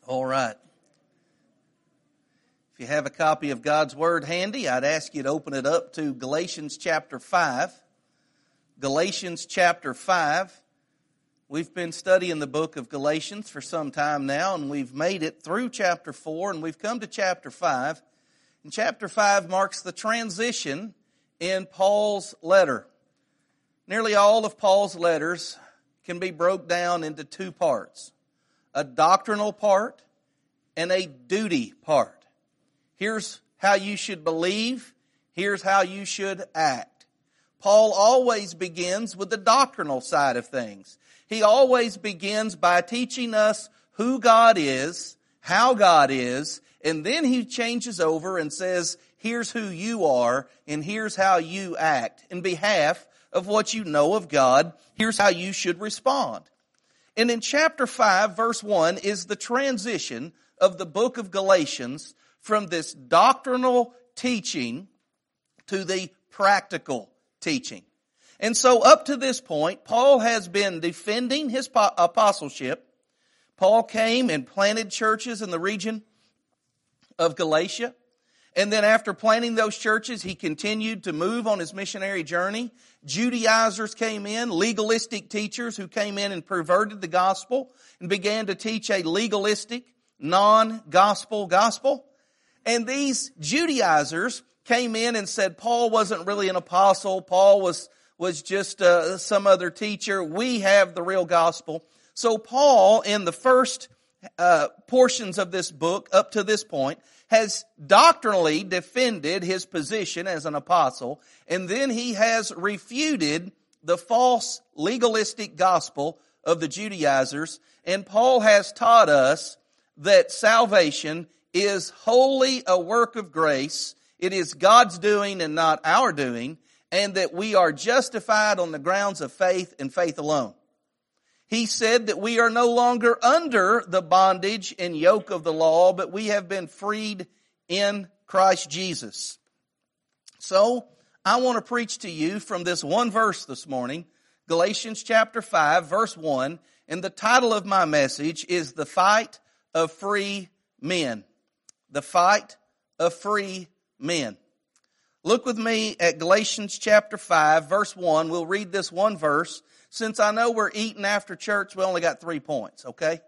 All right. If you have a copy of God's Word handy, I'd ask you to open it up to Galatians chapter 5. Galatians chapter 5. We've been studying the book of Galatians for some time now, and we've made it through chapter 4, and we've come to chapter 5. And chapter 5 marks the transition in Paul's letter. Nearly all of Paul's letters can be broke down into two parts: a doctrinal part and a duty part. Here's how you should believe. Here's how you should act. Paul always begins with the doctrinal side of things. He always begins by teaching us who God is, how God is, and then he changes over and says, here's who you are, and here's how you act. In behalf of what you know of God, here's how you should respond. And in chapter 5, verse 1, is the transition of the book of Galatians from this doctrinal teaching to the practical teaching. And so up to this point, Paul has been defending his apostleship. Paul came and planted churches in the region of Galatia. And then after planting those churches, he continued to move on his missionary journey. Judaizers came in, legalistic teachers who came in and perverted the gospel and began to teach a legalistic, non-gospel gospel. And these Judaizers came in and said Paul wasn't really an apostle. Paul was just some other teacher. We have the real gospel. So Paul, in the first portions of this book up to this point, has doctrinally defended his position as an apostle, and then he has refuted the false legalistic gospel of the Judaizers, and Paul has taught us that salvation is wholly a work of grace. It is God's doing and not our doing, and that we are justified on the grounds of faith and faith alone. He said that we are no longer under the bondage and yoke of the law, but we have been freed in Christ Jesus. So, I want to preach to you from this one verse this morning, Galatians chapter 5, verse 1, and the title of my message is The Fight of Free Men. The Fight of Free Men. Look with me at Galatians chapter 5, verse 1. We'll read this one verse. Since I know we're eating after church, we only got 3 points, okay?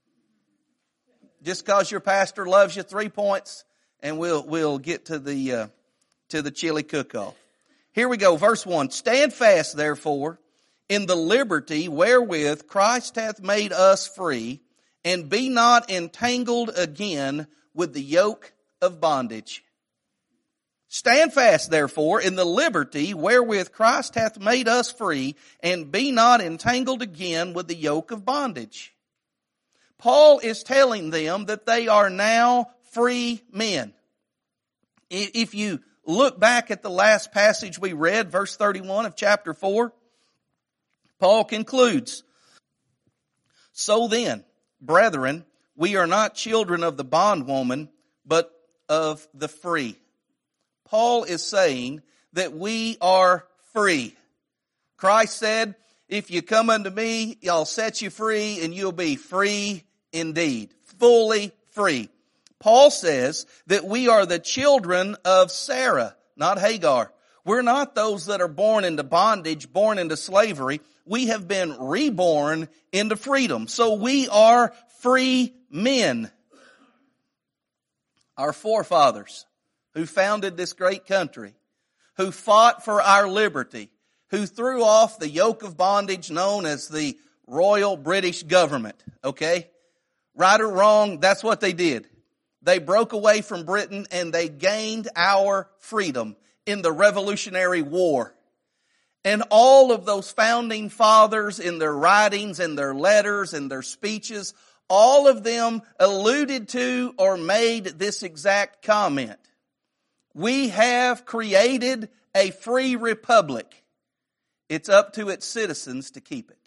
Just because your pastor loves you, 3 points, and we'll get to the chili cook-off. Here we go, verse 1. Stand fast, therefore, in the liberty wherewith Christ hath made us free, and be not entangled again with the yoke of bondage. Stand fast, therefore, in the liberty wherewith Christ hath made us free, and be not entangled again with the yoke of bondage. Paul is telling them that they are now free men. If you look back at the last passage we read, verse 31 of chapter 4, Paul concludes, So then, brethren, we are not children of the bondwoman, but of the free. Paul is saying that we are free. Christ said, if you come unto me, I'll set you free, and you'll be free indeed. Fully free. Paul says that we are the children of Sarah, not Hagar. We're not those that are born into bondage, born into slavery. We have been reborn into freedom. So we are free men. Our forefathers, who founded this great country, who fought for our liberty, who threw off the yoke of bondage known as the Royal British Government, okay? Right or wrong, that's what they did. They broke away from Britain and they gained our freedom in the Revolutionary War. And all of those founding fathers in their writings and their letters and their speeches, all of them alluded to or made this exact comment. We have created a free republic. It's up to its citizens to keep it.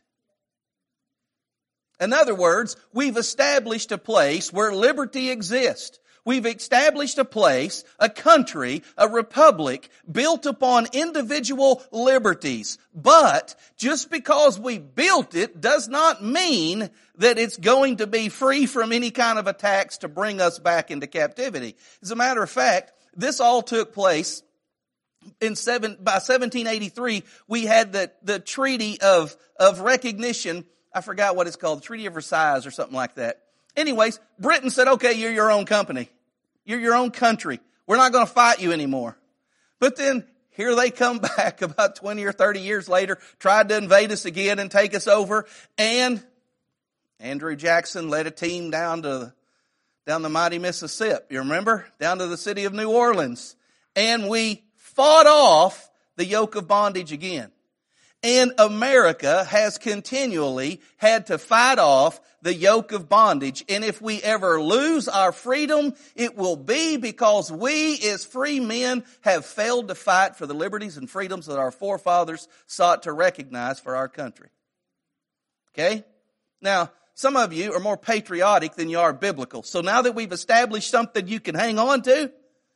In other words, we've established a place where liberty exists, We've established a place, a country, a republic built upon individual liberties. But just because we built it does not mean that it's going to be free from any kind of attacks to bring us back into captivity. As a matter of fact, this all took place by 1783. We had the Treaty of Recognition. I forgot what it's called, the Treaty of Versailles or something like that. Anyways, Britain said, okay, you're your own company. You're your own country. We're not going to fight you anymore. But then here they come back about 20 or 30 years later, tried to invade us again and take us over. And Andrew Jackson led a team down the mighty Mississippi. You remember? Down to the city of New Orleans. And we fought off the yoke of bondage again. And America has continually had to fight off the yoke of bondage. And if we ever lose our freedom, it will be because we as free men have failed to fight for the liberties and freedoms that our forefathers sought to recognize for our country. Okay? Now, some of you are more patriotic than you are biblical. So now that we've established something you can hang on to,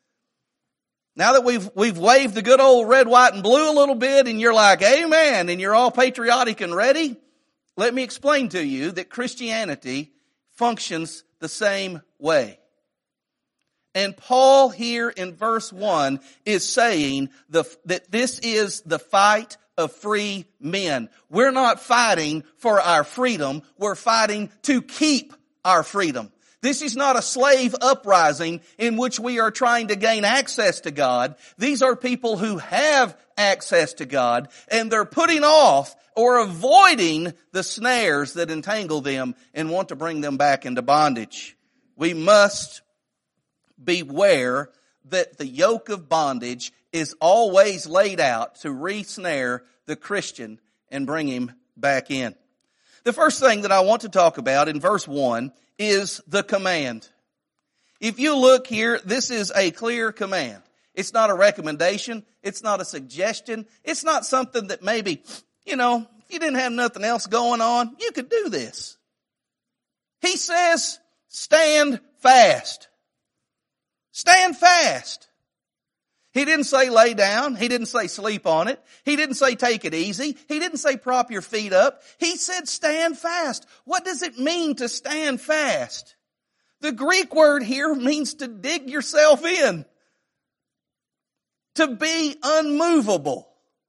now that we've waved the good old red, white, and blue a little bit, and you're like, amen, and you're all patriotic and ready, let me explain to you that Christianity functions the same way. And Paul here in verse 1 is saying that this is the fight of free men. We're not fighting for our freedom. We're fighting to keep our freedom. This is not a slave uprising in which we are trying to gain access to God. These are people who have access to God, and they're putting off or avoiding the snares that entangle them and want to bring them back into bondage. We must beware that the yoke of bondage is always laid out to re-snare the Christian and bring him back in. The first thing that I want to talk about in verse 1 is the command. If you look here, this is a clear command. It's not a recommendation. It's not a suggestion. It's not something that maybe, if you didn't have nothing else going on, you could do this. He says, stand fast. Stand fast. He didn't say lay down. He didn't say sleep on it. He didn't say take it easy. He didn't say prop your feet up. He said stand fast. What does it mean to stand fast? The Greek word here means to dig yourself in. To be unmovable.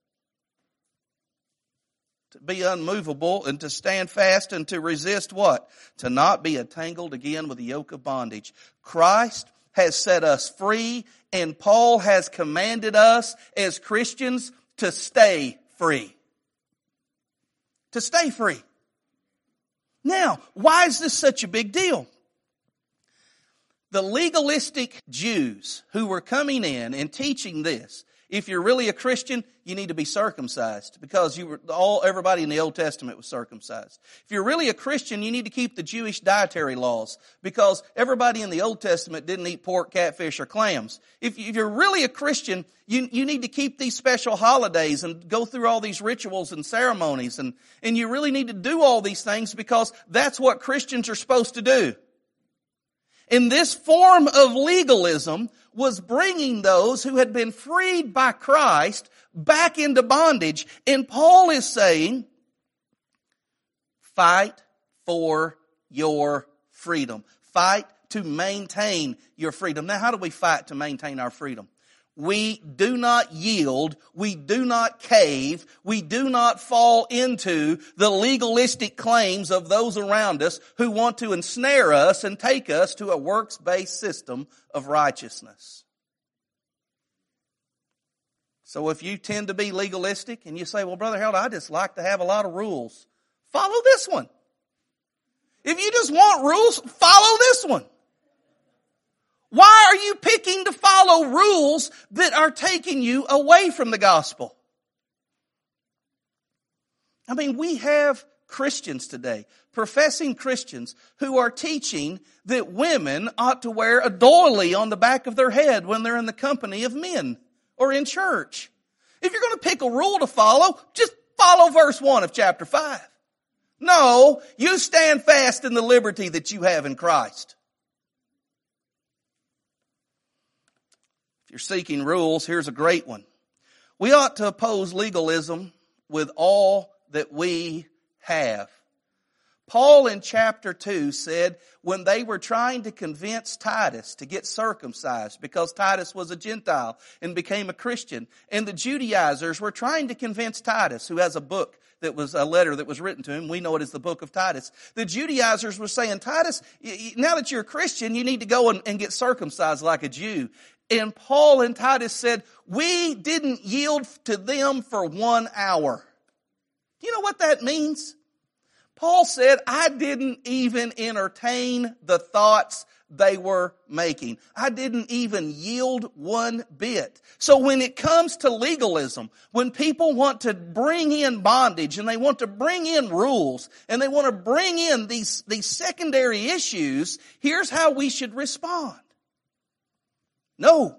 To be unmovable and to stand fast and to resist what? To not be entangled again with the yoke of bondage. Christ has set us free, and Paul has commanded us as Christians to stay free. To stay free. Now, why is this such a big deal? The legalistic Jews who were coming in and teaching this, if you're really a Christian, you need to be circumcised because everybody in the Old Testament was circumcised. If you're really a Christian, you need to keep the Jewish dietary laws because everybody in the Old Testament didn't eat pork, catfish, or clams. If you're really a Christian, you need to keep these special holidays and go through all these rituals and ceremonies and you really need to do all these things because that's what Christians are supposed to do. And this form of legalism was bringing those who had been freed by Christ back into bondage. And Paul is saying, fight for your freedom. Fight to maintain your freedom. Now, how do we fight to maintain our freedom? We do not yield, we do not cave, we do not fall into the legalistic claims of those around us who want to ensnare us and take us to a works-based system of righteousness. So if you tend to be legalistic and you say, well, Brother Harold, I just like to have a lot of rules, follow this one. If you just want rules, follow this one. Why are you picking to follow rules that are taking you away from the gospel? I mean, we have Christians today, professing Christians, who are teaching that women ought to wear a doily on the back of their head when they're in the company of men or in church. If you're going to pick a rule to follow, just follow verse 1 of chapter 5. No, you stand fast in the liberty that you have in Christ. you're seeking rules, here's a great one. We ought to oppose legalism with all that we have. Paul in chapter 2 said when they were trying to convince Titus to get circumcised because Titus was a Gentile and became a Christian, and the Judaizers were trying to convince Titus, who has a book that was a letter that was written to him. We know it as the book of Titus. The Judaizers were saying, Titus, now that you're a Christian, you need to go and get circumcised like a Jew. And Paul and Titus said, we didn't yield to them for 1 hour. Do you know what that means? Paul said, I didn't even entertain the thoughts they were making. I didn't even yield one bit. So when it comes to legalism, when people want to bring in bondage and they want to bring in rules and they want to bring in these secondary issues, here's how we should respond. No.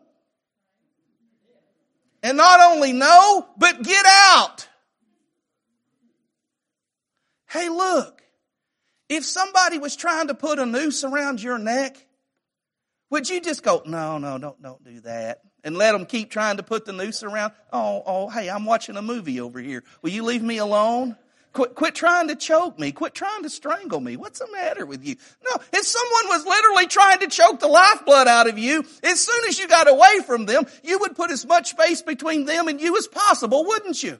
And not only no, but get out. Hey, look, if somebody was trying to put a noose around your neck, would you just go, no, don't do that, and let them keep trying to put the noose around? Oh, hey, I'm watching a movie over here. Will you leave me alone? Quit trying to choke me. Quit trying to strangle me. What's the matter with you? No, if someone was literally trying to choke the lifeblood out of you, as soon as you got away from them, you would put as much space between them and you as possible, wouldn't you?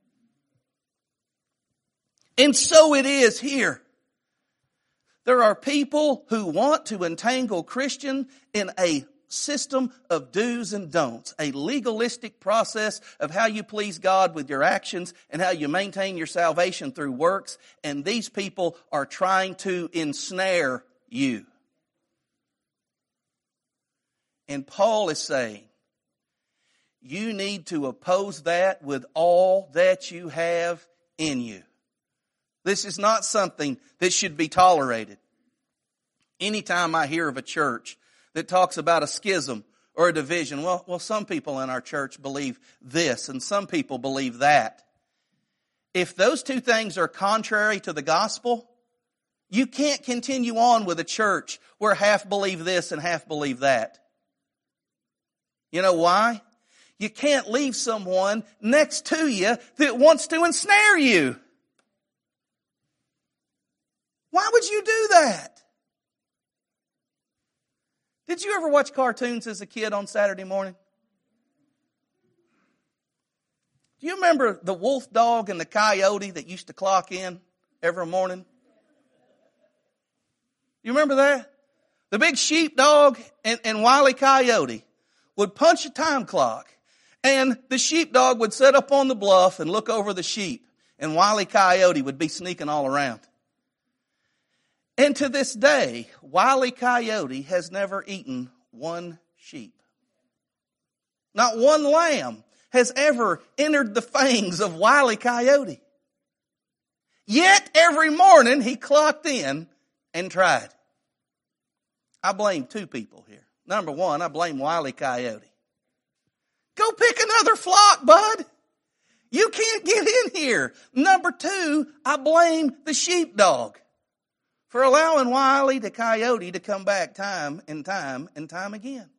And so it is here. There are people who want to entangle Christian in a system of do's and don'ts, a legalistic process of how you please God with your actions and how you maintain your salvation through works. And these people are trying to ensnare you. And Paul is saying, you need to oppose that with all that you have in you. This is not something that should be tolerated. Anytime I hear of a church that talks about a schism or a division, well, some people in our church believe this and some people believe that. If those two things are contrary to the gospel, you can't continue on with a church where half believe this and half believe that. You know why? You can't leave someone next to you that wants to ensnare you. Why would you do that? Did you ever watch cartoons as a kid on Saturday morning? Do you remember the wolf dog and the coyote that used to clock in every morning? You remember that? The big sheepdog and Wile E. Coyote would punch a time clock, and the sheepdog would sit up on the bluff and look over the sheep, and Wile E. Coyote would be sneaking all around. And to this day, Wile E. Coyote has never eaten one sheep. Not one lamb has ever entered the fangs of Wile E. Coyote. Yet every morning he clocked in and tried. I blame two people here. Number one, I blame Wile E. Coyote. Go pick another flock, bud. You can't get in here. Number two, I blame the sheepdog for allowing Wile E. the Coyote to come back time and time and time again.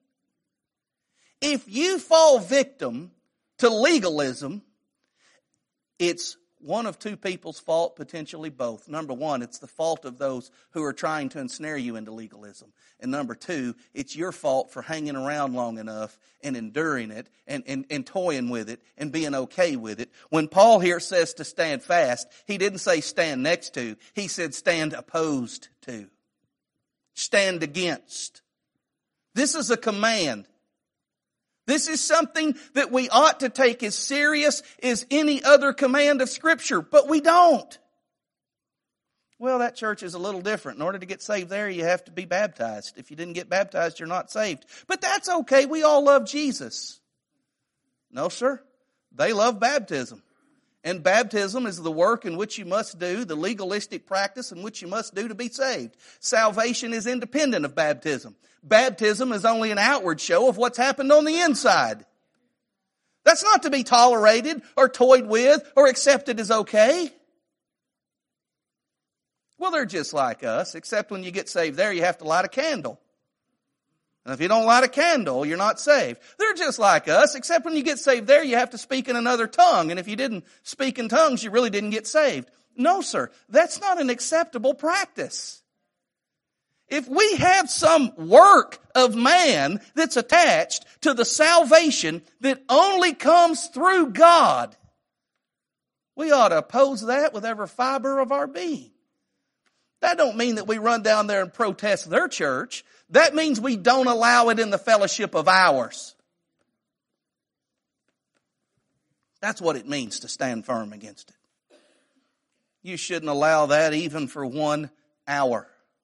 If you fall victim to legalism, it's one of two people's fault, potentially both. Number one, it's the fault of those who are trying to ensnare you into legalism. And number two, it's your fault for hanging around long enough and enduring it and toying with it and being okay with it. When Paul here says to stand fast, he didn't say stand next to. He said stand opposed to. Stand against. This is a command. This is something that we ought to take as serious as any other command of Scripture, but we don't. Well, that church is a little different. In order to get saved there, you have to be baptized. If you didn't get baptized, you're not saved. But that's okay. We all love Jesus. No, sir. They love baptism. And baptism is the work in which you must do, the legalistic practice in which you must do to be saved. Salvation is independent of baptism. Baptism is only an outward show of what's happened on the inside. That's not to be tolerated or toyed with or accepted as okay. Well, they're just like us, except when you get saved there, you have to light a candle. And if you don't light a candle, you're not saved. They're just like us, except when you get saved there, you have to speak in another tongue. And if you didn't speak in tongues, you really didn't get saved. No, sir. That's not an acceptable practice. If we have some work of man that's attached to the salvation that only comes through God, we ought to oppose that with every fiber of our being. That don't mean that we run down there and protest their church. That means we don't allow it in the fellowship of ours. That's what it means to stand firm against it. You shouldn't allow that even for 1 hour.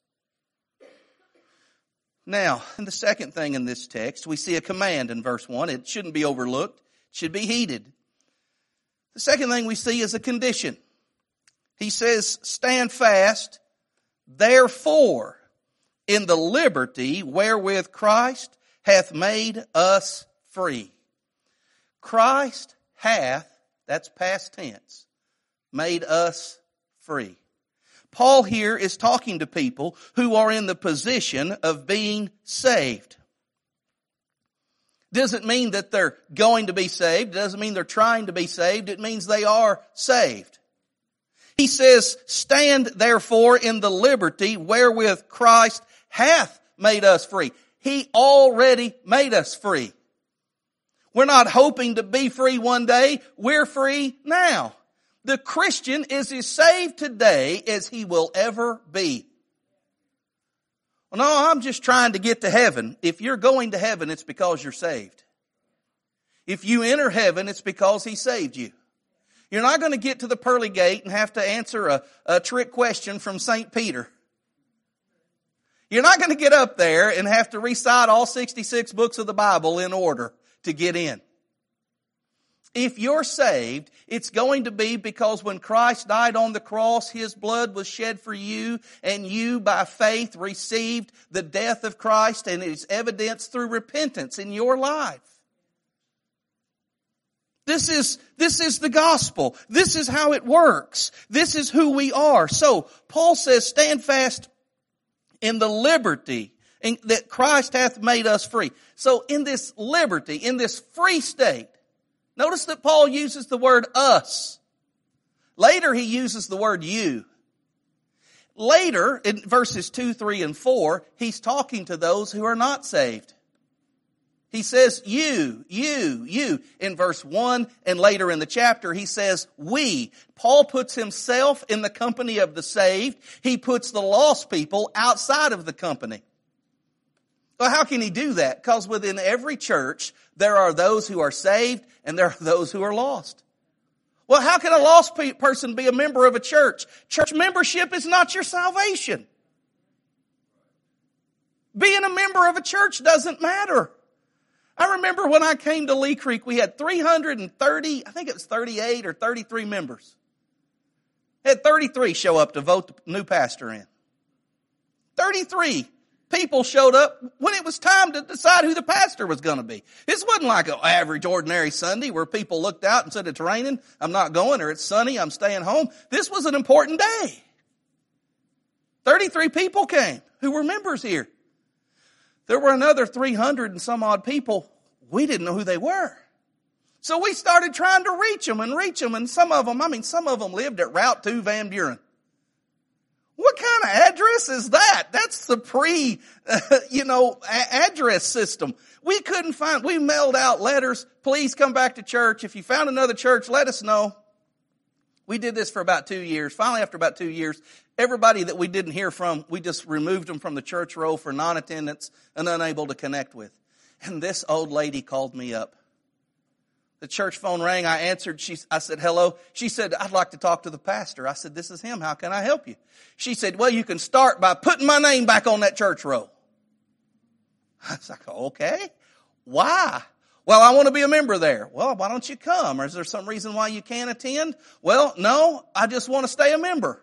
Now, the second thing in this text, we see a command in verse 1. It shouldn't be overlooked. It should be heeded. The second thing we see is a condition. He says, stand fast, therefore, in the liberty wherewith Christ hath made us free. Christ hath, that's past tense, made us free. Paul here is talking to people who are in the position of being saved. Doesn't mean that they're going to be saved. It doesn't mean they're trying to be saved. It means they are saved. He says, stand therefore in the liberty wherewith Christ hath made us free. He already made us free. We're not hoping to be free one day. We're free now. The Christian is as saved today as he will ever be. Well, no, I'm just trying to get to heaven. If you're going to heaven, it's because you're saved. If you enter heaven, it's because He saved you. You're not going to get to the pearly gate and have to answer a trick question from St. Peter. You're not going to get up there and have to recite all 66 books of the Bible in order to get in. If you're saved, it's going to be because when Christ died on the cross, His blood was shed for you, and you by faith received the death of Christ, and it's evidenced through repentance in your life. This is the gospel. This is how it works. This is who we are. So Paul says, stand fast in the liberty that Christ hath made us free. So in this liberty, in this free state, notice that Paul uses the word us. Later he uses the word you. Later, in verses 2, 3, and 4, he's talking to those who are not saved. He says you. In verse 1 and later in the chapter, he says we. Paul puts himself in the company of the saved. He puts the lost people outside of the company. Well, how can he do that? Because within every church, there are those who are saved and there are those who are lost. Well, how can a lost person be a member of a church? Church membership is not your salvation. Being a member of a church doesn't matter. I remember when I came to Lee Creek, we had 330, I think it was 38 or 33 members. Had 33 show up to vote the new pastor in. 33 people showed up when it was time to decide who the pastor was going to be. This wasn't like an average, ordinary Sunday where people looked out and said, it's raining, I'm not going, or it's sunny, I'm staying home. This was an important day. 33 people came who were members here. There were another 300 and some odd people. We didn't know who they were. So we started trying to reach them. And some of them lived at Route 2 Van Buren. What kind of address is that? That's the address system. We mailed out letters. Please come back to church. If you found another church, let us know. We did this for about 2 years. Finally, after about 2 years, everybody that we didn't hear from, we just removed them from the church roll for non-attendance and unable to connect with. And this old lady called me up. The church phone rang. I answered. I said, hello. She said, I'd like to talk to the pastor. I said, this is him. How can I help you? She said, well, you can start by putting my name back on that church roll. I was like, okay. Why? Well, I want to be a member there. Well, why don't you come? Or is there some reason why you can't attend? Well, no, I just want to stay a member.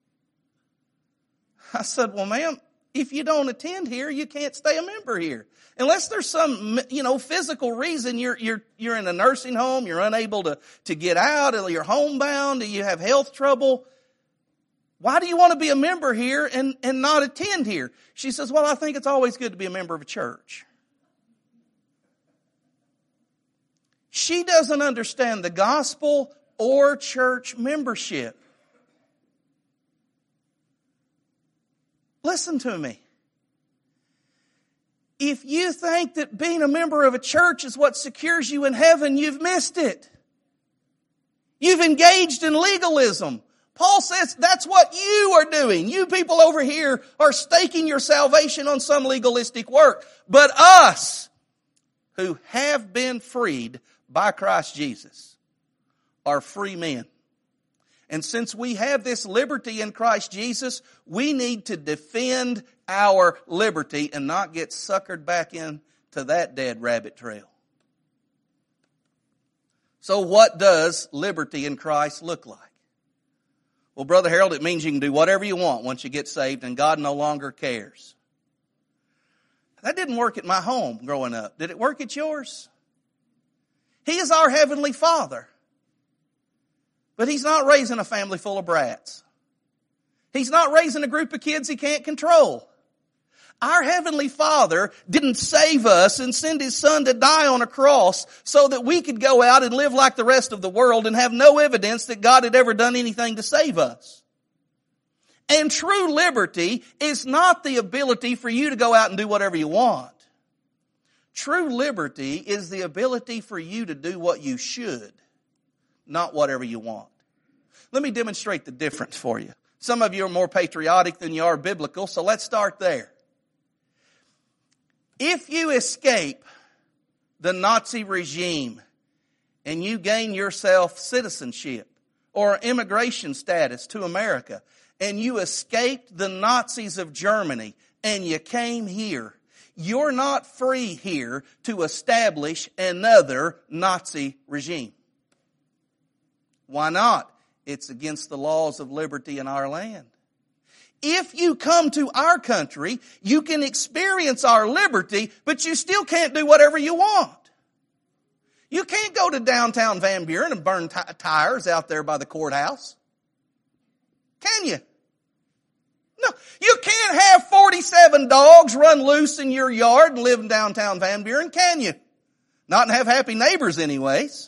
I said, well, ma'am, if you don't attend here, you can't stay a member here. Unless there's some, physical reason you're in a nursing home, you're unable to get out, or you're homebound, or you have health trouble. Why do you want to be a member here and not attend here? She says, well, I think it's always good to be a member of a church. She doesn't understand the gospel or church membership. Listen to me. If you think that being a member of a church is what secures you in heaven, you've missed it. You've engaged in legalism. Paul says that's what you are doing. You people over here are staking your salvation on some legalistic work. But us, who have been freed by Christ Jesus, are free men. And since we have this liberty in Christ Jesus, we need to defend our liberty and not get suckered back into that dead rabbit trail. So what does liberty in Christ look like? Well, Brother Harold, it means you can do whatever you want once you get saved and God no longer cares. That didn't work at my home growing up. Did it work at yours? He is our Heavenly Father. But He's not raising a family full of brats. He's not raising a group of kids He can't control. Our Heavenly Father didn't save us and send His Son to die on a cross so that we could go out and live like the rest of the world and have no evidence that God had ever done anything to save us. And true liberty is not the ability for you to go out and do whatever you want. True liberty is the ability for you to do what you should, not whatever you want. Let me demonstrate the difference for you. Some of you are more patriotic than you are biblical, so let's start there. If you escape the Nazi regime and you gain yourself citizenship or immigration status to America, and you escaped the Nazis of Germany and you came here, you're not free here to establish another Nazi regime. Why not? It's against the laws of liberty in our land. If you come to our country, you can experience our liberty, but you still can't do whatever you want. You can't go to downtown Van Buren and burn tires out there by the courthouse. Can you? No. You can't have 47 dogs run loose in your yard and live in downtown Van Buren, can you? Not and have happy neighbors anyways.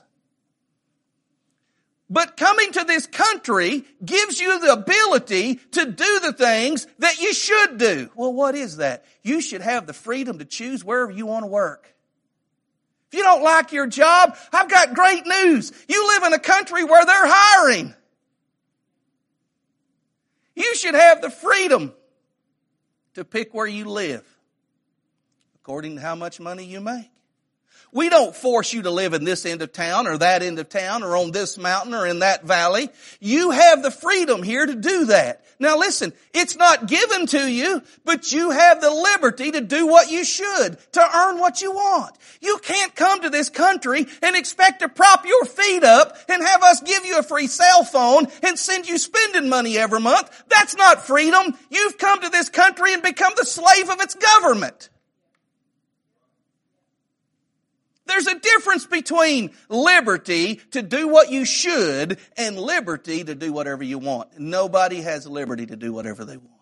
But coming to this country gives you the ability to do the things that you should do. Well, what is that? You should have the freedom to choose wherever you want to work. If you don't like your job, I've got great news. You live in a country where they're hiring. You should have the freedom to pick where you live according to how much money you make. We don't force you to live in this end of town or that end of town or on this mountain or in that valley. You have the freedom here to do that. Now listen, it's not given to you, but you have the liberty to do what you should, to earn what you want. You can't come to this country and expect to prop your feet up and have us give you a free cell phone and send you spending money every month. That's not freedom. You've come to this country and become the slave of its government. There's a difference between liberty to do what you should and liberty to do whatever you want. Nobody has liberty to do whatever they want.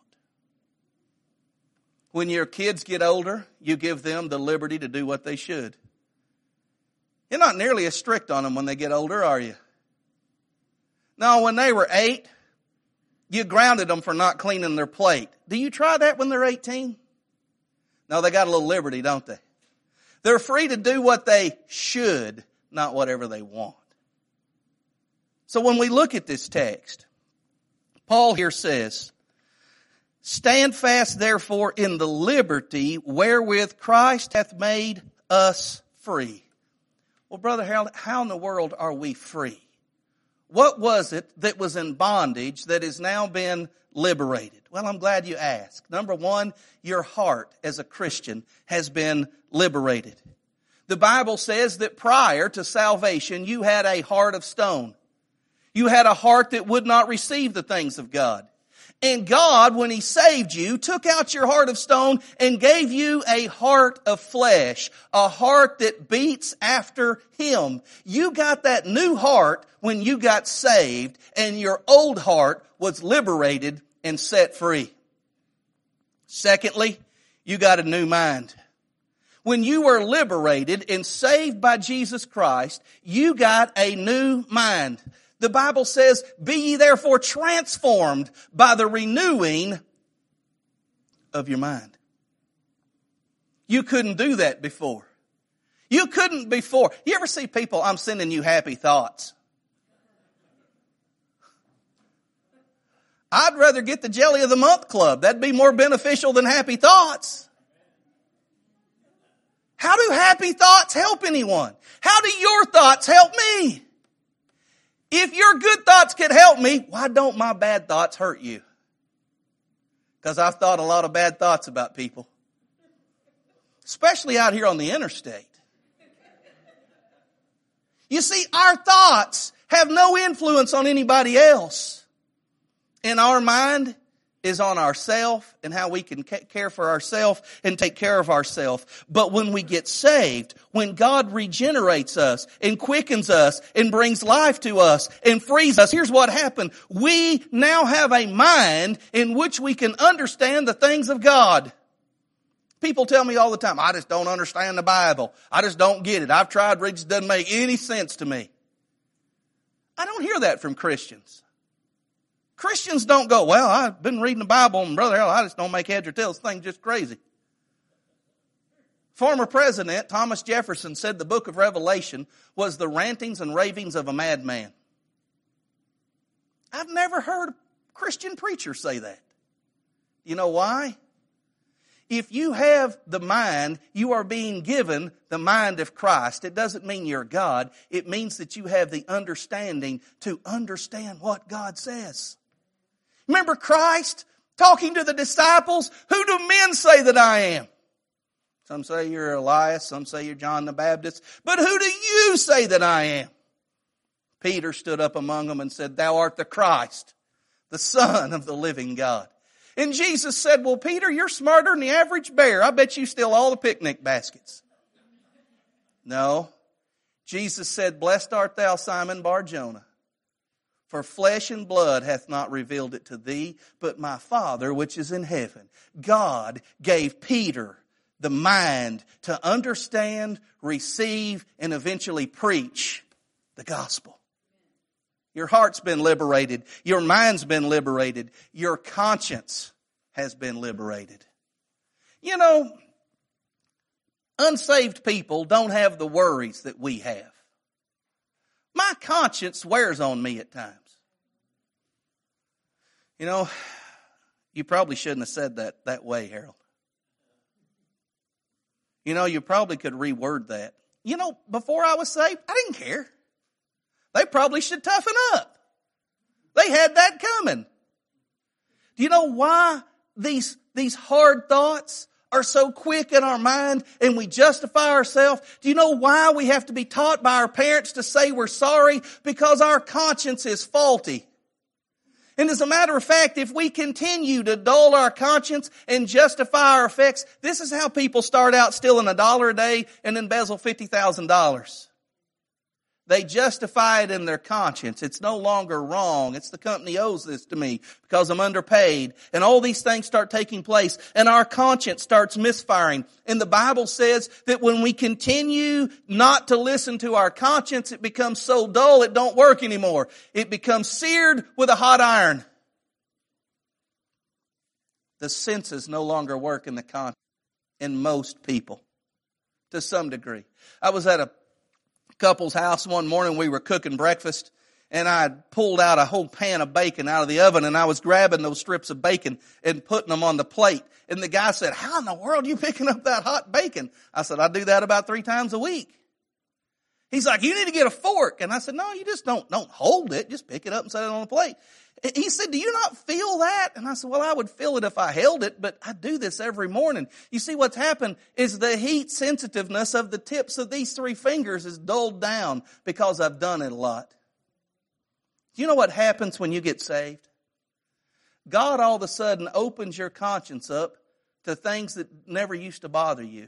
When your kids get older, you give them the liberty to do what they should. You're not nearly as strict on them when they get older, are you? No, when they were 8, you grounded them for not cleaning their plate. Do you try that when they're 18? No, they got a little liberty, don't they? They're free to do what they should, not whatever they want. So when we look at this text, Paul here says, "Stand fast therefore in the liberty wherewith Christ hath made us free." Well, Brother Harold, how in the world are we free? What was it that was in bondage that has now been liberated? Well, I'm glad you asked. Number one, your heart as a Christian has been liberated. The Bible says that prior to salvation, you had a heart of stone. You had a heart that would not receive the things of God. And God, when He saved you, took out your heart of stone and gave you a heart of flesh, a heart that beats after Him. You got that new heart when you got saved, and your old heart was liberated and set free. Secondly, you got a new mind. When you were liberated and saved by Jesus Christ, you got a new mind. The Bible says, be ye therefore transformed by the renewing of your mind. You couldn't do that before. You couldn't before. You ever see people, I'm sending you happy thoughts? I'd rather get the Jelly of the Month Club. That'd be more beneficial than happy thoughts. How do happy thoughts help anyone? How do your thoughts help me? If your good thoughts could help me, why don't my bad thoughts hurt you? Because I've thought a lot of bad thoughts about people. Especially out here on the interstate. You see, our thoughts have no influence on anybody else. And our mind is on ourself and how we can care for ourselves and take care of ourselves. But when we get saved, when God regenerates us and quickens us and brings life to us and frees us, here's what happened. We now have a mind in which we can understand the things of God. People tell me all the time, I just don't understand the Bible. I just don't get it. I've tried, it just doesn't make any sense to me. I don't hear that from Christians. Christians don't go, well, I've been reading the Bible and Brother Harold, I just don't make heads or tails. This thing's just crazy. Former President Thomas Jefferson said the book of Revelation was the rantings and ravings of a madman. I've never heard a Christian preacher say that. You know why? If you have the mind, you are being given the mind of Christ. It doesn't mean you're God. It means that you have the understanding to understand what God says. Remember Christ talking to the disciples? Who do men say that I am? Some say you're Elias. Some say you're John the Baptist. But who do you say that I am? Peter stood up among them and said, thou art the Christ, the Son of the living God. And Jesus said, well, Peter, you're smarter than the average bear. I bet you steal all the picnic baskets. No. Jesus said, blessed art thou, Simon Bar-Jonah. For flesh and blood hath not revealed it to thee, but my Father which is in heaven. God gave Peter the mind to understand, receive, and eventually preach the gospel. Your heart's been liberated. Your mind's been liberated. Your conscience has been liberated. You know, unsaved people don't have the worries that we have. My conscience wears on me at times. You know, you probably shouldn't have said that way, Harold. You know, you probably could reword that. You know, before I was saved, I didn't care. They probably should toughen up. They had that coming. Do you know why these hard thoughts are so quick in our mind and we justify ourselves? Do you know why we have to be taught by our parents to say we're sorry? Because our conscience is faulty. And as a matter of fact, if we continue to dull our conscience and justify our effects, this is how people start out stealing $1 a day and embezzle $50,000. They justify it in their conscience. It's no longer wrong. It's the company owes this to me because I'm underpaid. And all these things start taking place and our conscience starts misfiring. And the Bible says that when we continue not to listen to our conscience, it becomes so dull it don't work anymore. It becomes seared with a hot iron. The senses no longer work in the conscience in most people to some degree. I was at a couple's house one morning. We were cooking breakfast and I pulled out a whole pan of bacon out of the oven and I was grabbing those strips of bacon and putting them on the plate. And the guy said, how in the world are you picking up that hot bacon? I said, I do that about 3 times a week. He's like, you need to get a fork. And I said, no, you just don't hold it. Just pick it up and set it on the plate. He said, do you not feel that? And I said, well, I would feel it if I held it, but I do this every morning. You see, what's happened is the heat sensitiveness of the tips of these 3 fingers is dulled down because I've done it a lot. Do you know what happens when you get saved? God all of a sudden opens your conscience up to things that never used to bother you.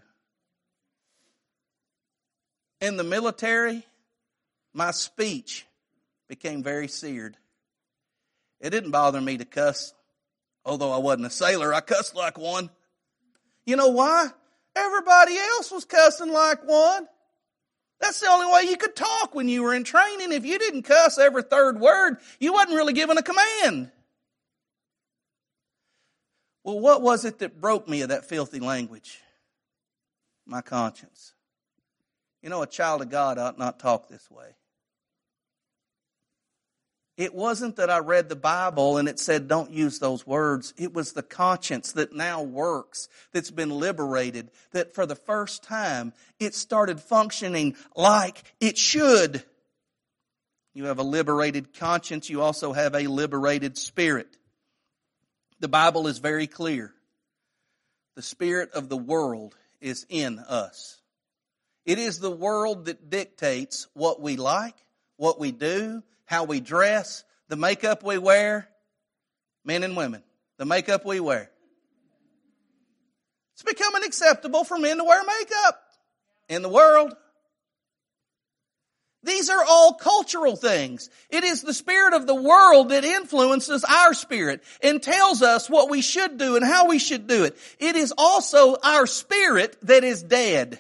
In the military, my speech became very seared. It didn't bother me to cuss. Although I wasn't a sailor, I cussed like one. You know why? Everybody else was cussing like one. That's the only way you could talk when you were in training. If you didn't cuss every third word, you wasn't really given a command. Well, what was it that broke me of that filthy language? My conscience. You know, a child of God ought not talk this way. It wasn't that I read the Bible and it said don't use those words. It was the conscience that now works, that's been liberated, that for the first time it started functioning like it should. You have a liberated conscience. You also have a liberated spirit. The Bible is very clear. The spirit of the world is in us. It is the world that dictates what we like, what we do, how we dress, the makeup we wear, men and women, the makeup we wear. It's becoming acceptable for men to wear makeup in the world. These are all cultural things. It is the spirit of the world that influences our spirit and tells us what we should do and how we should do it. It is also our spirit that is dead.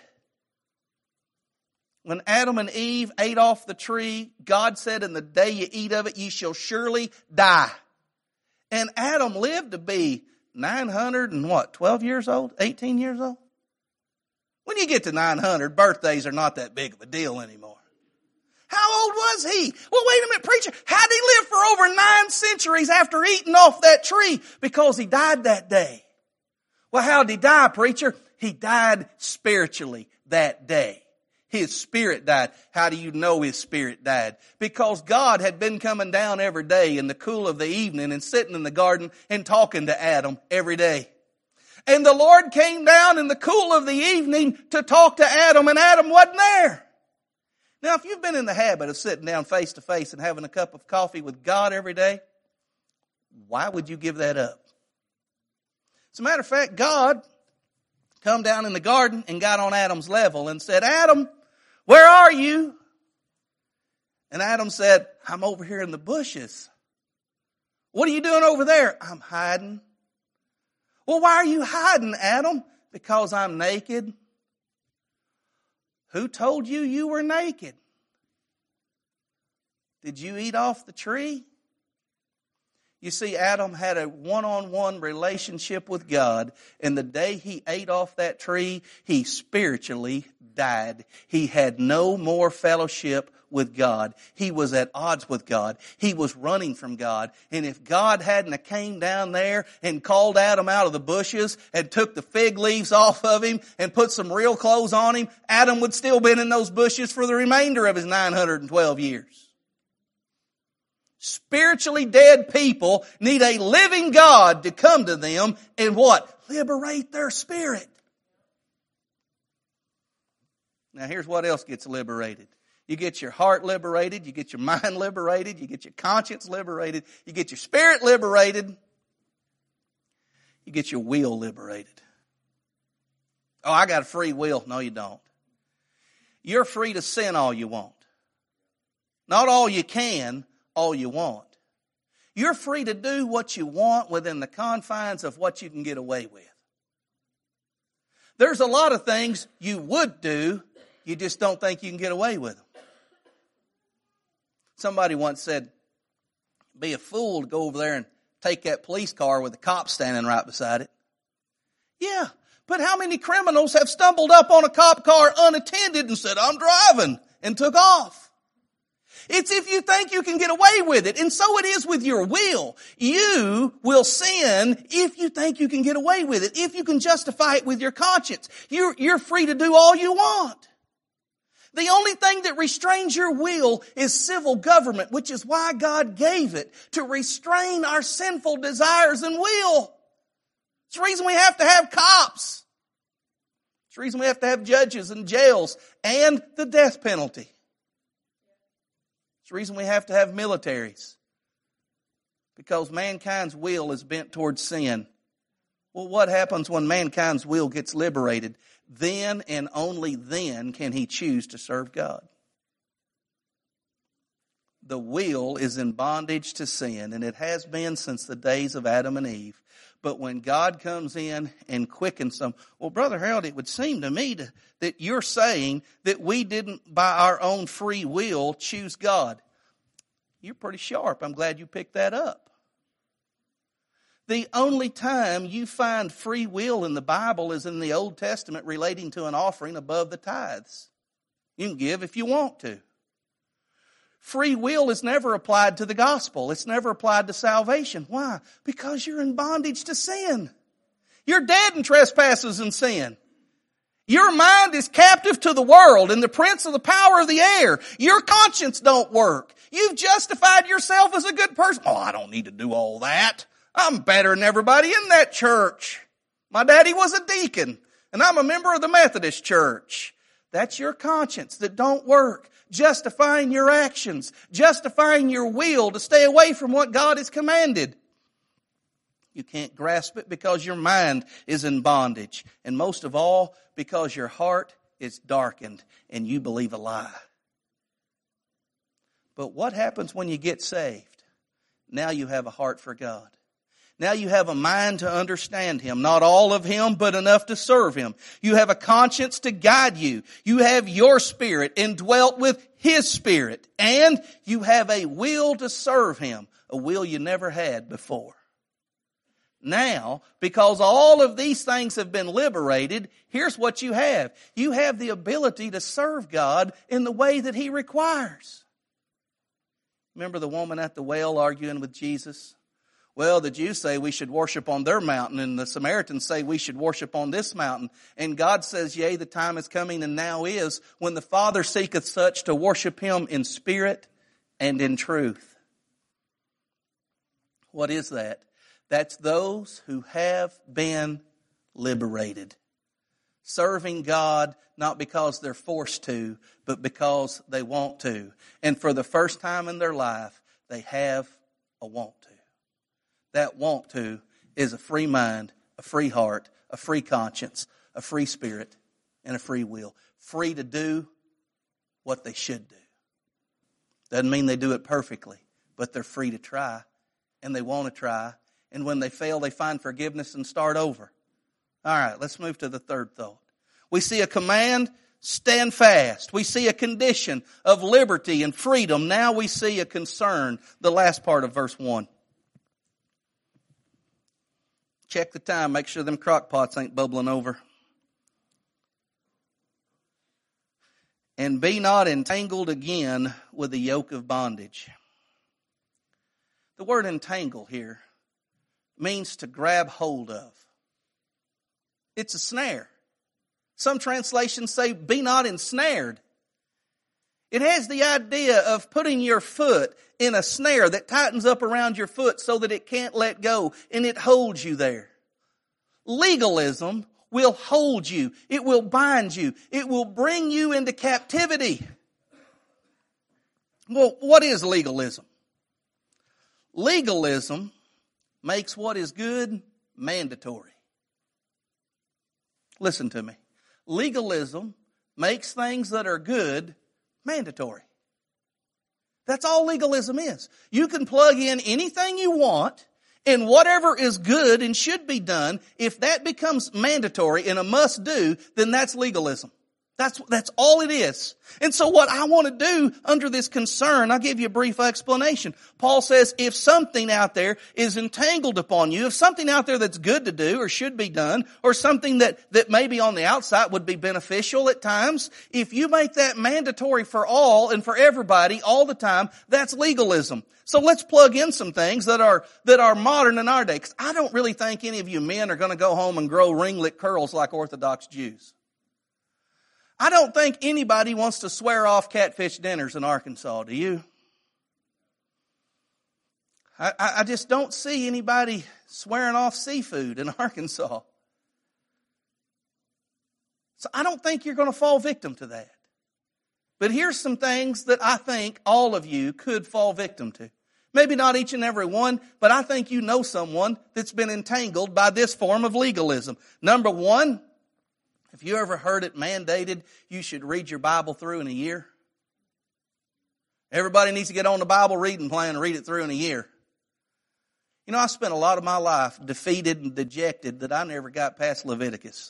When Adam and Eve ate off the tree, God said, in the day you eat of it, ye shall surely die. And Adam lived to be 12 years old? 18 years old? When you get to 900, birthdays are not that big of a deal anymore. How old was he? Well, wait a minute, preacher. How did he live for over 9 centuries after eating off that tree? Because he died that day. Well, how did he die, preacher? He died spiritually that day. His spirit died. How do you know his spirit died? Because God had been coming down every day in the cool of the evening and sitting in the garden and talking to Adam every day. And the Lord came down in the cool of the evening to talk to Adam, and Adam wasn't there. Now, if you've been in the habit of sitting down face to face and having a cup of coffee with God every day, why would you give that up? As a matter of fact, God come down in the garden and got on Adam's level and said, Adam, where are you? And Adam said, I'm over here in the bushes. What are you doing over there? I'm hiding. Well, why are you hiding, Adam? Because I'm naked. Who told you you were naked? Did you eat off the tree? You see, Adam had a one-on-one relationship with God, and the day he ate off that tree, he spiritually died. He had no more fellowship with God. He was at odds with God. He was running from God. And if God hadn't came down there and called Adam out of the bushes and took the fig leaves off of him and put some real clothes on him, Adam would still been in those bushes for the remainder of his 912 years. Spiritually dead people need a living God to come to them and what? Liberate their spirit. Now here's what else gets liberated. You get your heart liberated, you get your mind liberated, you get your conscience liberated, you get your spirit liberated, you get your will liberated. Oh, I got a free will. No, you don't. You're free to sin all you want. Not all you can, all you want. You're free to do what you want within the confines of what you can get away with. There's a lot of things you would do, you just don't think you can get away with them. Somebody once said, be a fool to go over there and take that police car with the cop standing right beside it. Yeah, but how many criminals have stumbled up on a cop car unattended and said, I'm driving, and took off? It's if you think you can get away with it. And so it is with your will. You will sin if you think you can get away with it. If you can justify it with your conscience. You're free to do all you want. The only thing that restrains your will is civil government, which is why God gave it, to restrain our sinful desires and will. It's the reason we have to have cops. It's the reason we have to have judges and jails and the death penalty. It's the reason we have to have militaries. Because mankind's will is bent towards sin. Well, what happens when mankind's will gets liberated? Then and only then can he choose to serve God. The will is in bondage to sin, and it has been since the days of Adam and Eve. But when God comes in and quickens them, well, Brother Harold, it would seem to me that you're saying that we didn't, by our own free will, choose God. You're pretty sharp. I'm glad you picked that up. The only time you find free will in the Bible is in the Old Testament relating to an offering above the tithes. You can give if you want to. Free will is never applied to the gospel. It's never applied to salvation. Why? Because you're in bondage to sin. You're dead in trespasses and sin. Your mind is captive to the world and the prince of the power of the air. Your conscience don't work. You've justified yourself as a good person. Oh, I don't need to do all that. I'm better than everybody in that church. My daddy was a deacon, and I'm a member of the Methodist church. That's your conscience that don't work. Justifying your actions, justifying your will to stay away from what God has commanded. You can't grasp it because your mind is in bondage. And most of all, because your heart is darkened and you believe a lie. But what happens when you get saved? Now you have a heart for God. Now you have a mind to understand Him. Not all of Him, but enough to serve Him. You have a conscience to guide you. You have your spirit indwelt with His Spirit. And you have a will to serve Him. A will you never had before. Now, because all of these things have been liberated, here's what you have. You have the ability to serve God in the way that He requires. Remember the woman at the well arguing with Jesus? Well, the Jews say we should worship on their mountain, and the Samaritans say we should worship on this mountain. And God says, yea, the time is coming, and now is, when the Father seeketh such to worship Him in spirit and in truth. What is that? That's those who have been liberated. Serving God not because they're forced to, but because they want to. And for the first time in their life, they have a want to. That want to is a free mind, a free heart, a free conscience, a free spirit, and a free will. Free to do what they should do. Doesn't mean they do it perfectly, but they're free to try, and they want to try. And when they fail, they find forgiveness and start over. All right, let's move to the third thought. We see a command, stand fast. We see a condition of liberty and freedom. Now we see a concern, the last part of verse 1. Check the time. Make sure them crock pots ain't bubbling over. And be not entangled again with the yoke of bondage. The word entangle here means to grab hold of. It's a snare. Some translations say, be not ensnared. It has the idea of putting your foot in a snare that tightens up around your foot so that it can't let go, and it holds you there. Legalism will hold you. It will bind you. It will bring you into captivity. Well, what is legalism? Legalism makes what is good mandatory. Listen to me. Legalism makes things that are good mandatory. That's all legalism is. You can plug in anything you want, and whatever is good and should be done, if that becomes mandatory and a must do, then that's legalism. That's all it is. And so what I want to do under this concern, I'll give you a brief explanation. Paul says if something out there is entangled upon you, if something out there that's good to do or should be done, or something that maybe on the outside would be beneficial at times, if you make that mandatory for all and for everybody all the time, that's legalism. So let's plug in some things that are modern in our day. Because I don't really think any of you men are going to go home and grow ringlet curls like Orthodox Jews. I don't think anybody wants to swear off catfish dinners in Arkansas, do you? I just don't see anybody swearing off seafood in Arkansas. So I don't think you're going to fall victim to that. But here's some things that I think all of you could fall victim to. Maybe not each and every one, but I think you know someone that's been entangled by this form of legalism. Number one, have you ever heard it mandated you should read your Bible through in a year? Everybody needs to get on the Bible reading plan and read it through in a year. You know, I spent a lot of my life defeated and dejected that I never got past Leviticus.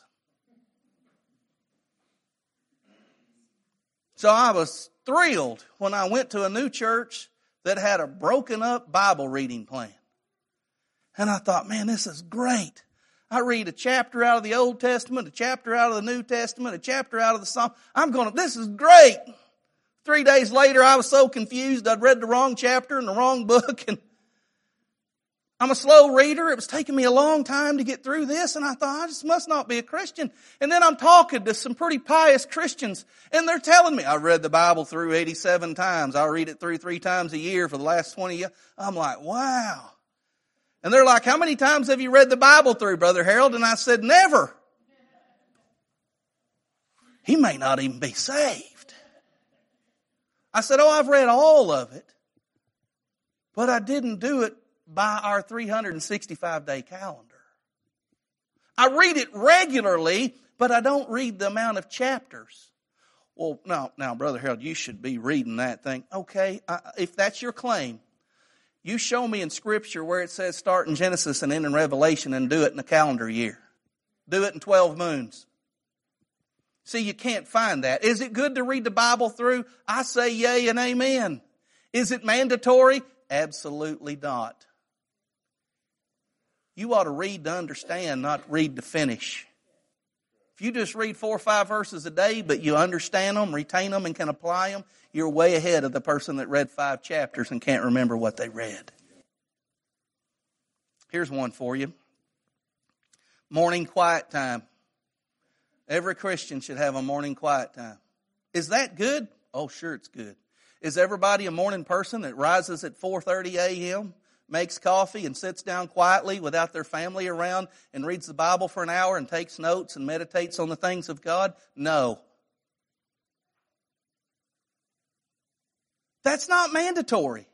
So I was thrilled when I went to a new church that had a broken up Bible reading plan. And I thought, man, this is great. I read a chapter out of the Old Testament, a chapter out of the New Testament, a chapter out of the Psalm. This is great. 3 days later, I was so confused. I'd read the wrong chapter in the wrong book. And I'm a slow reader. It was taking me a long time to get through this. And I thought, I just must not be a Christian. And then I'm talking to some pretty pious Christians. And they're telling me, I read the Bible through 87 times. I read it through 3 times a year for the last 20 years. I'm like, wow. And they're like, how many times have you read the Bible through, Brother Harold? And I said, never. He may not even be saved. I said, oh, I've read all of it. But I didn't do it by our 365-day calendar. I read it regularly, but I don't read the amount of chapters. Well, now, Brother Harold, you should be reading that thing. Okay, if that's your claim, you show me in Scripture where it says start in Genesis and end in Revelation and do it in a calendar year. Do it in 12 moons. See, you can't find that. Is it good to read the Bible through? I say yay and amen. Is it mandatory? Absolutely not. You ought to read to understand, not read to finish. If you just read 4 or 5 verses a day, but you understand them, retain them, and can apply them, you're way ahead of the person that read 5 chapters and can't remember what they read. Here's one for you. Morning quiet time. Every Christian should have a morning quiet time. Is that good? Oh, sure it's good. Is everybody a morning person that rises at 4:30 a.m., makes coffee and sits down quietly without their family around and reads the Bible for an hour and takes notes and meditates on the things of God? No. That's not mandatory.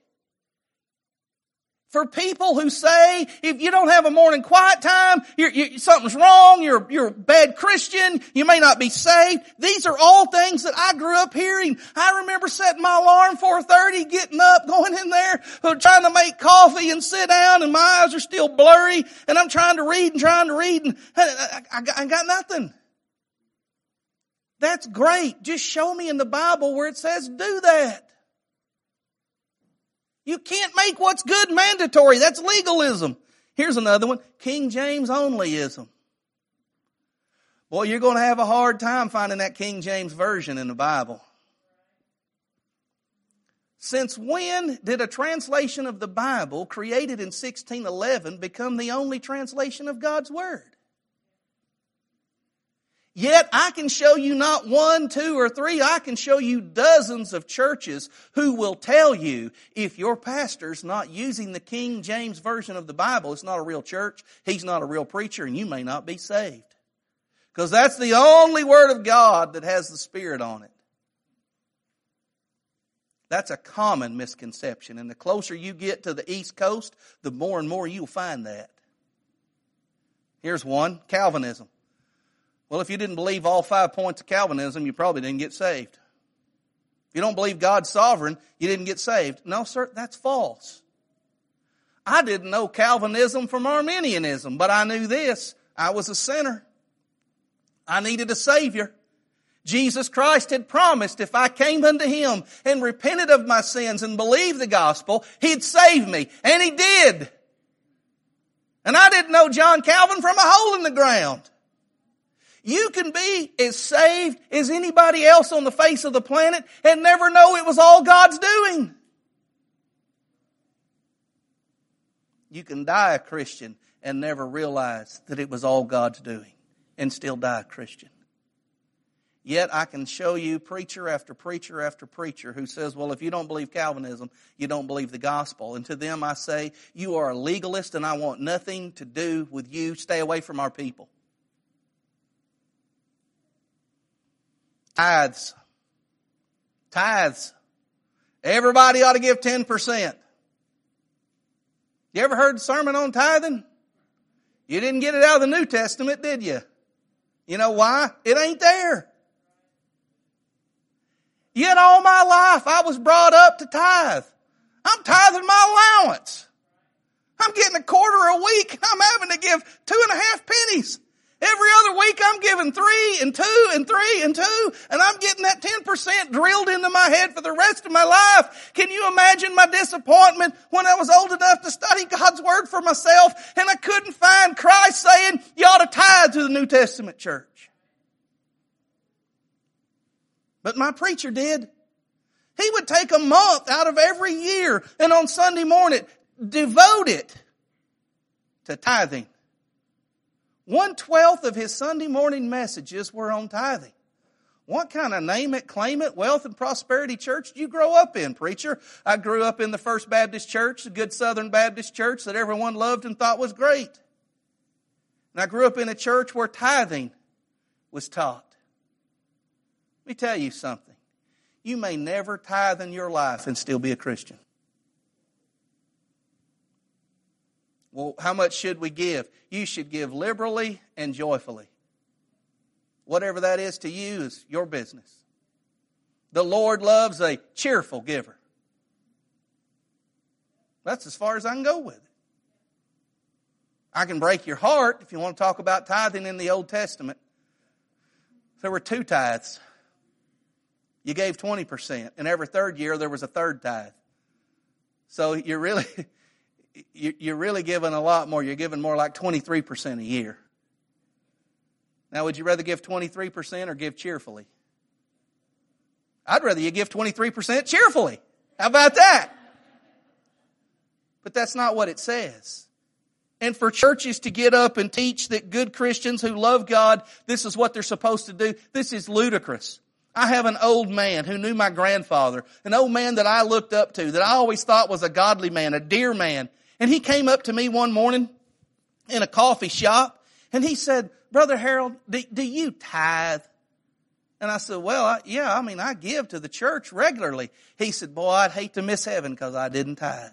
For people who say, if you don't have a morning quiet time, something's wrong, you're a bad Christian, you may not be saved. These are all things that I grew up hearing. I remember setting my alarm 4:30, getting up, going in there, trying to make coffee and sit down, and my eyes are still blurry, and I'm trying to read, and I got nothing. That's great. Just show me in the Bible where it says do that. You can't make what's good mandatory. That's legalism. Here's another one. King James onlyism. Boy, you're going to have a hard time finding that King James version in the Bible. Since when did a translation of the Bible created in 1611 become the only translation of God's Word? Yet I can show you not 1, 2, or 3. I can show you dozens of churches who will tell you if your pastor's not using the King James version of the Bible, it's not a real church, he's not a real preacher, and you may not be saved. Because that's the only Word of God that has the Spirit on it. That's a common misconception. And the closer you get to the East Coast, the more and more you'll find that. Here's one, Calvinism. Well, if you didn't believe all 5 points of Calvinism, you probably didn't get saved. If you don't believe God's sovereign, you didn't get saved. No, sir, that's false. I didn't know Calvinism from Arminianism, but I knew this. I was a sinner. I needed a Savior. Jesus Christ had promised if I came unto Him and repented of my sins and believed the gospel, He'd save me. And He did. And I didn't know John Calvin from a hole in the ground. You can be as saved as anybody else on the face of the planet and never know it was all God's doing. You can die a Christian and never realize that it was all God's doing and still die a Christian. Yet I can show you preacher after preacher after preacher who says, well, if you don't believe Calvinism, you don't believe the gospel. And to them I say, you are a legalist and I want nothing to do with you. Stay away from our people. Tithes. Everybody ought to give 10%. You ever heard the sermon on tithing? You didn't get it out of the New Testament, did you? You know why? It ain't there. Yet all my life I was brought up to tithe. I'm tithing my allowance. I'm getting a quarter a week. I'm having to give 2.5 pennies. Every other week I'm giving 3 and 2 and 3 and 2, and I'm getting that 10% drilled into my head for the rest of my life. Can you imagine my disappointment when I was old enough to study God's Word for myself and I couldn't find Christ saying, you ought to tithe to the New Testament church? But my preacher did. He would take a month out of every year and on Sunday morning devote it to tithing. 1/12 of his Sunday morning messages were on tithing. What kind of name it, claim it, wealth and prosperity church did you grow up in, preacher? I grew up in the First Baptist Church, a good Southern Baptist church that everyone loved and thought was great. And I grew up in a church where tithing was taught. Let me tell you something. You may never tithe in your life and still be a Christian. Well, how much should we give? You should give liberally and joyfully. Whatever that is to you is your business. The Lord loves a cheerful giver. That's as far as I can go with it. I can break your heart if you want to talk about tithing in the Old Testament. There were 2 tithes. You gave 20%, and every third year there was a third tithe. So you're really giving a lot more. You're giving more like 23% a year. Now, would you rather give 23% or give cheerfully? I'd rather you give 23% cheerfully. How about that? But that's not what it says. And for churches to get up and teach that good Christians who love God, this is what they're supposed to do, this is ludicrous. I have an old man who knew my grandfather, an old man that I looked up to, that I always thought was a godly man, a dear man. And he came up to me one morning in a coffee shop, and he said, Brother Harold, do you tithe? And I said, well, I give to the church regularly. He said, boy, I'd hate to miss heaven because I didn't tithe.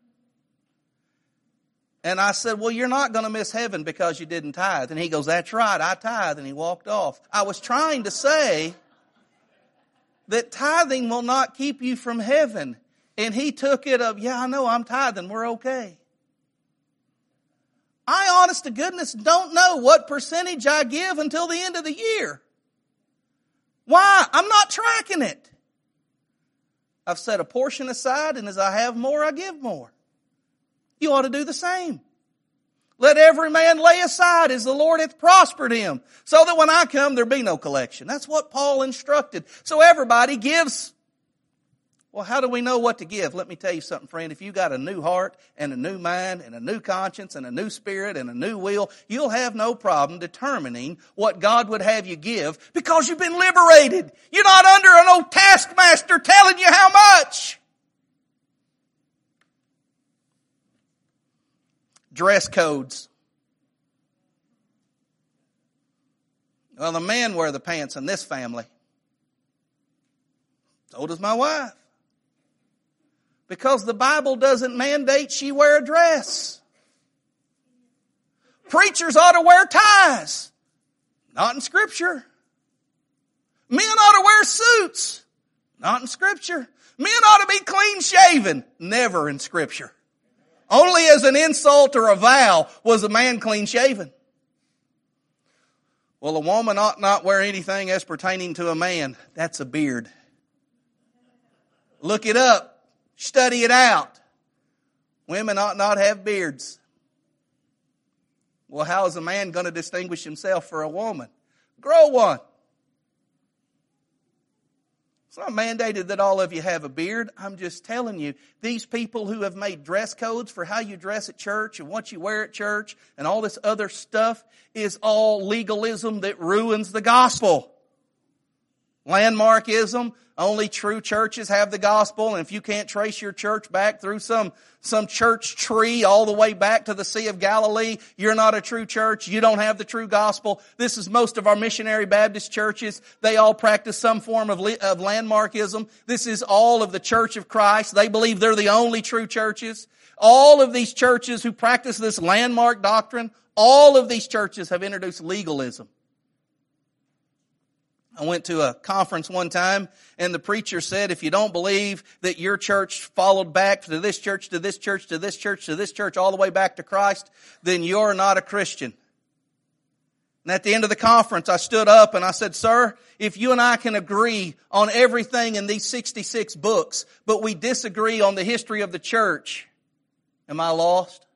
And I said, well, you're not going to miss heaven because you didn't tithe. And he goes, that's right, I tithe. And he walked off. I was trying to say that tithing will not keep you from heaven. And he took it of, I know I'm tithing, we're okay. I, honest to goodness, don't know what percentage I give until the end of the year. Why? I'm not tracking it. I've set a portion aside, and as I have more, I give more. You ought to do the same. Let every man lay aside as the Lord hath prospered him, so that when I come, there be no collection. That's what Paul instructed. So everybody gives. Well, how do we know what to give? Let me tell you something, friend. If you got a new heart and a new mind and a new conscience and a new spirit and a new will, you'll have no problem determining what God would have you give because you've been liberated. You're not under an old taskmaster telling you how much. Dress codes. Well, the men wear the pants in this family. So does my wife. Because the Bible doesn't mandate she wear a dress. Preachers ought to wear ties. Not in Scripture. Men ought to wear suits. Not in Scripture. Men ought to be clean shaven. Never in Scripture. Only as an insult or a vow was a man clean shaven. Well, a woman ought not wear anything as pertaining to a man. That's a beard. Look it up. Study it out. Women ought not have beards. Well, how is a man going to distinguish himself for a woman? Grow one. It's not mandated that all of you have a beard. I'm just telling you, these people who have made dress codes for how you dress at church and what you wear at church and all this other stuff is all legalism that ruins the gospel. Landmarkism. Only true churches have the gospel, and if you can't trace your church back through some church tree all the way back to the Sea of Galilee, you're not a true church. You don't have the true gospel. This is most of our missionary Baptist churches. They all practice some form of landmarkism. This is all of the Church of Christ. They believe they're the only true churches. All of these churches who practice this landmark doctrine, all of these churches have introduced legalism. I went to a conference one time, and the preacher said, if you don't believe that your church followed back to this church, to this church, to this church, to this church, all the way back to Christ, then you're not a Christian. And at the end of the conference, I stood up and I said, sir, if you and I can agree on everything in these 66 books, but we disagree on the history of the church, am I lost?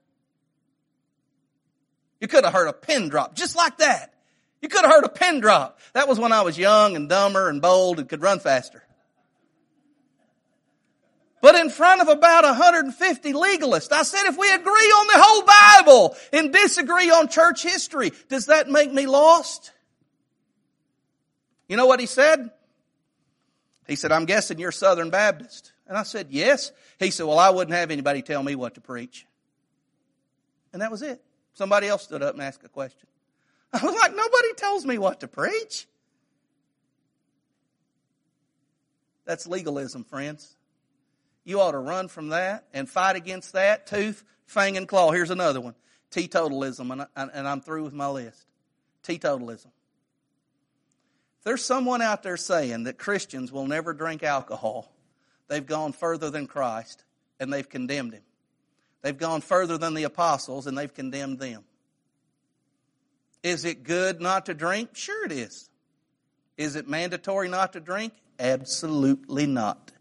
You could have heard a pin drop just like that. You could have heard a pin drop. That was when I was young and dumber and bold and could run faster. But in front of about 150 legalists, I said, if we agree on the whole Bible and disagree on church history, does that make me lost? You know what he said? He said, I'm guessing you're Southern Baptist. And I said, yes. He said, well, I wouldn't have anybody tell me what to preach. And that was it. Somebody else stood up and asked a question. I was like, nobody tells me what to preach. That's legalism, friends. You ought to run from that and fight against that, tooth, fang, and claw. Here's another one. Teetotalism, and I'm through with my list. Teetotalism. If there's someone out there saying that Christians will never drink alcohol, they've gone further than Christ, and they've condemned Him. They've gone further than the apostles, and they've condemned them. Is it good not to drink? Sure it is. Is it mandatory not to drink? Absolutely not.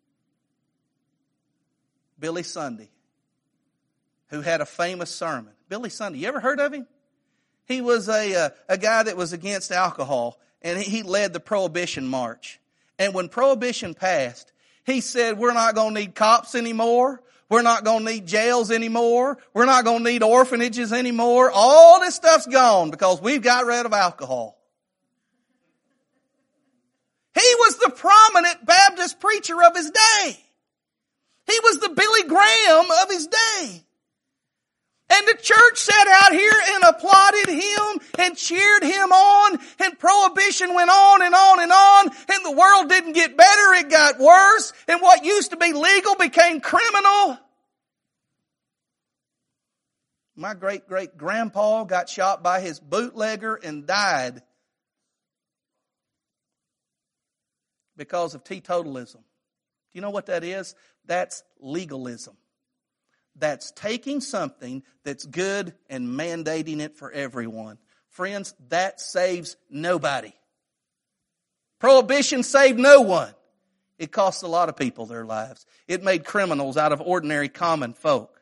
Billy Sunday, who had a famous sermon. Billy Sunday, you ever heard of him? He was a guy that was against alcohol, and he led the Prohibition March. And when Prohibition passed, he said, we're not going to need cops anymore. We're not going to need jails anymore. We're not going to need orphanages anymore. All this stuff's gone because we've got rid of alcohol. He was the prominent Baptist preacher of his day. He was the Billy Graham of his day. And the church sat out here and applauded him and cheered him on, and Prohibition went on and on and on, and the world didn't get better, it got worse, and what used to be legal became criminal. My great-great-grandpa got shot by his bootlegger and died because of teetotalism. Do you know what that is? That's legalism. That's taking something that's good and mandating it for everyone. Friends, that saves nobody. Prohibition saved no one. It cost a lot of people their lives. It made criminals out of ordinary common folk.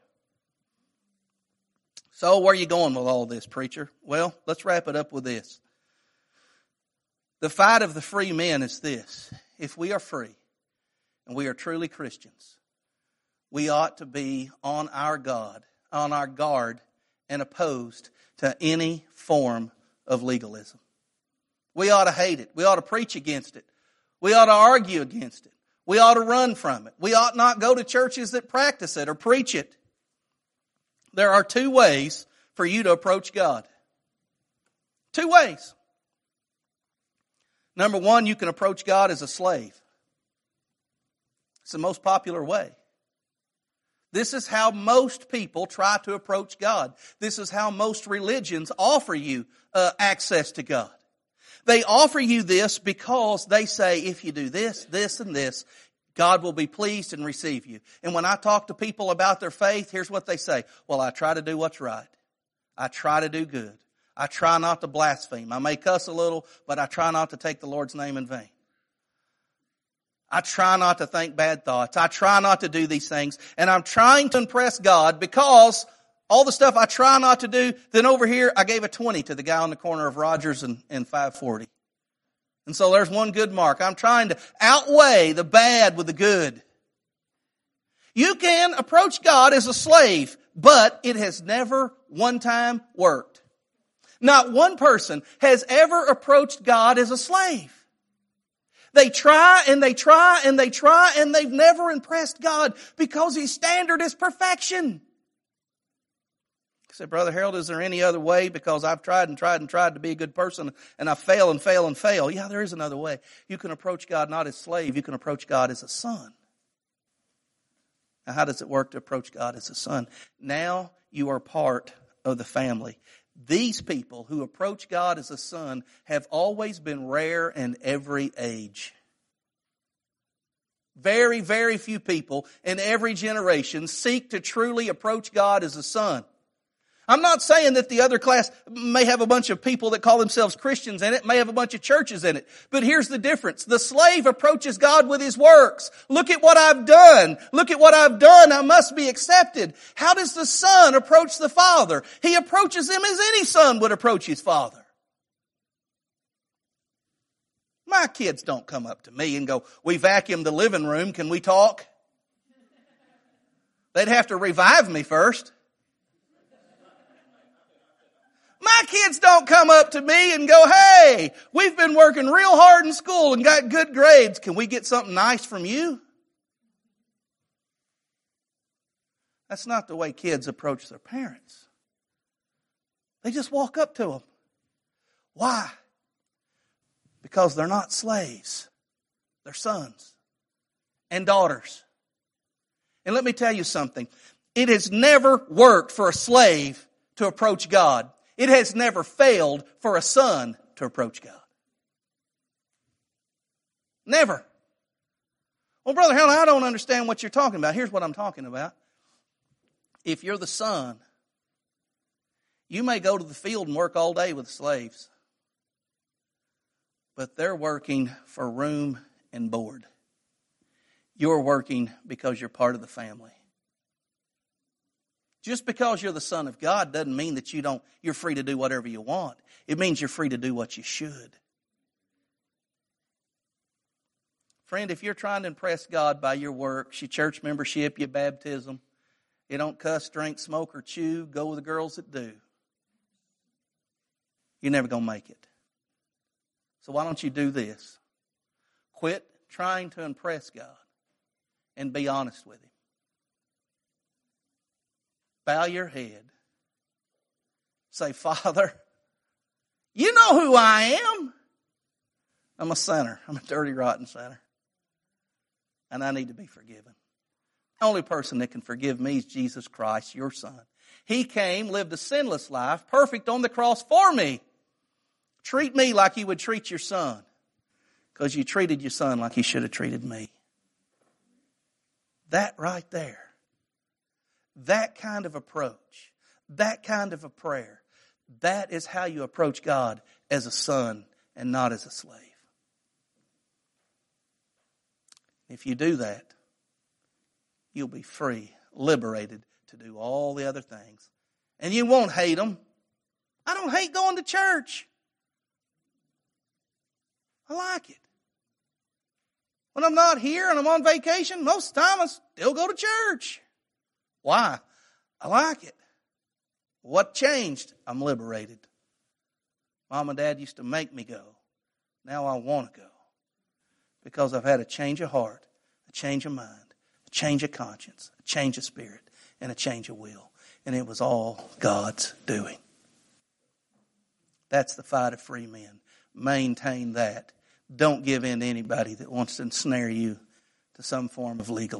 So where are you going with all this, preacher? Well, let's wrap it up with this. The fight of the free men is this. If we are free and we are truly Christians, we ought to be on our guard and opposed to any form of legalism. We ought to hate it. We ought to preach against it. We ought to argue against it. We ought to run from it. We ought not go to churches that practice it or preach it. There are two ways for you to approach God. Two ways. Number one, you can approach God as a slave. It's the most popular way. This is how most people try to approach God. This is how most religions offer you access to God. They offer you this because they say, if you do this, this, and this, God will be pleased and receive you. And when I talk to people about their faith, here's what they say. Well, I try to do what's right. I try to do good. I try not to blaspheme. I may cuss a little, but I try not to take the Lord's name in vain. I try not to think bad thoughts. I try not to do these things. And I'm trying to impress God because all the stuff I try not to do, then over here I gave a 20 to the guy on the corner of Rogers and 540. And so there's one good mark. I'm trying to outweigh the bad with the good. You can approach God as a slave, but it has never one time worked. Not one person has ever approached God as a slave. They try and they try and they try and they've never impressed God because His standard is perfection. I said, Brother Harold, is there any other way? Because I've tried and tried and tried to be a good person and I fail and fail and fail. Yeah, there is another way. You can approach God not as slave. You can approach God as a son. Now, how does it work to approach God as a son? Now you are part of the family. These people who approach God as a son have always been rare in every age. Very, very few people in every generation seek to truly approach God as a son. I'm not saying that the other class may have a bunch of people that call themselves Christians in it, may have a bunch of churches in it. But here's the difference. The slave approaches God with his works. Look at what I've done. Look at what I've done. I must be accepted. How does the son approach the father? He approaches him as any son would approach his father. My kids don't come up to me and go, we vacuumed the living room, can we talk? They'd have to revive me first. My kids don't come up to me and go, hey, we've been working real hard in school and got good grades. Can we get something nice from you? That's not the way kids approach their parents. They just walk up to them. Why? Because they're not slaves. They're sons and daughters. And let me tell you something. It has never worked for a slave to approach God. It has never failed for a son to approach God. Never. Well, Brother Helen, I don't understand what you're talking about. Here's what I'm talking about. If you're the son, you may go to the field and work all day with slaves. But they're working for room and board. You're working because you're part of the family. Just because you're the son of God doesn't mean that you're free to do whatever you want. It means you're free to do what you should. Friend, if you're trying to impress God by your works, your church membership, your baptism, you don't cuss, drink, smoke, or chew, go with the girls that do, you're never going to make it. So why don't you do this? Quit trying to impress God and be honest with Him. Bow your head. Say, Father, you know who I am. I'm a sinner. I'm a dirty, rotten sinner. And I need to be forgiven. The only person that can forgive me is Jesus Christ, your Son. He came, lived a sinless life, perfect on the cross for me. Treat me like you would treat your son, because you treated your son like he should have treated me. That right there, that kind of approach, that kind of a prayer, that is how you approach God as a son and not as a slave. If you do that, you'll be free, liberated to do all the other things. And you won't hate them. I don't hate going to church. I like it. When I'm not here and I'm on vacation, most of the time I still go to church. Why? I like it. What changed? I'm liberated. Mom and Dad used to make me go. Now I want to go. Because I've had a change of heart, a change of mind, a change of conscience, a change of spirit, and a change of will. And it was all God's doing. That's the fight of free men. Maintain that. Don't give in to anybody that wants to ensnare you to some form of legalism.